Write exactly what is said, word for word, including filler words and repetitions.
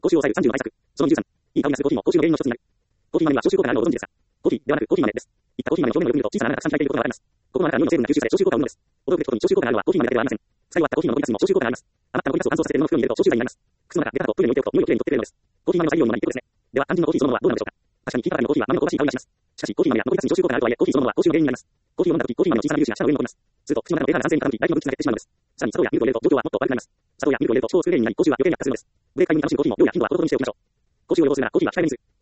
口臭を抑えるさんじゅうの対策。そのにじゅうさん。いい香りがするコーヒーも口臭の原因の一つになる。コーヒー豆は消臭効果があるのをご存知ですか？コーヒーではなくコーヒー豆です。いったコーヒー豆の表面をよく見ると小さな穴がたくさん開いていることがわかります。ここの穴から匂いの成分が吸収され消臭効果を生むのです。驚くべきことに消臭効果があるのはコーヒー豆だけではありません。使い終わったコーヒーの残りカスにも消臭効果があります。余った残りカスを乾燥させて布の袋に入れると消臭剤になります。靴の中、出た後トイレに置いておくと匂いをきれいに取ってくれるのです。コーヒー豆の再利用にもなり一挙ですね。では、肝心のコーヒーそのものはどうなのでしょうか。確かに聞いたばかりのコーヒーは豆の香ばしい香りがします。しかし、コーヒー豆や残りカスに消臭効果があるとはいえ、コーヒーそのものは口臭の原因になります。コーヒーを飲んだ時、コーヒー豆の小さな粒子が舌の上に残ります。すると、口の中のデータが酸性に傾き、唾液の分泌が減ってしまうのです。さらに、砂糖やミルクを入れると状況はもっと悪くなります。砂糖やミルクを入れると腸を作る原因になり、口臭は余計に悪化するのです。ブレーク会に楽しむコーヒーも量や頻度はほどほどにしておきましょう。口臭を予防するならコーヒーは控えめにする。